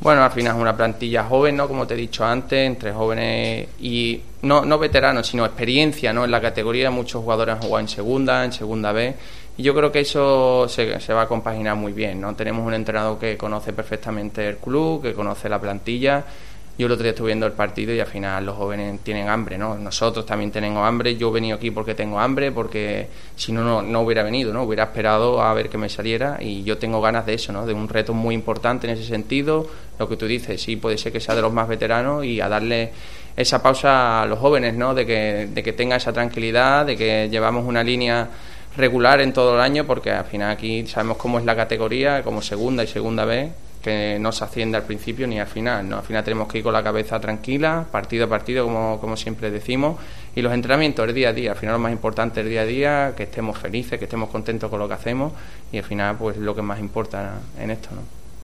Bueno, al final es una plantilla joven, ¿no? Como te he dicho antes, entre jóvenes y no veteranos, sino experiencia, ¿no? En la categoría muchos jugadores han jugado en segunda B, y yo creo que eso se va a compaginar muy bien, ¿no? Tenemos un entrenador que conoce perfectamente el club, que conoce la plantilla. Yo el otro día estuve viendo el partido y al final los jóvenes tienen hambre, ¿no? Nosotros también tenemos hambre. Yo he venido aquí porque tengo hambre, porque si no hubiera venido, ¿no? Hubiera esperado a ver que me saliera, y yo tengo ganas de eso, ¿no? De un reto muy importante en ese sentido. Lo que tú dices, sí, puede ser que sea de los más veteranos, y a darle esa pausa a los jóvenes, ¿no? De que tenga esa tranquilidad, de que llevamos una línea regular en todo el año, porque al final aquí sabemos cómo es la categoría, como segunda y segunda B, que no se asciende al principio ni al final, ¿no? Al final tenemos que ir con la cabeza tranquila, partido a partido, como siempre decimos, y los entrenamientos, el día a día. Al final lo más importante es el día a día, que estemos felices, que estemos contentos con lo que hacemos, y al final pues lo que más importa en esto, ¿no?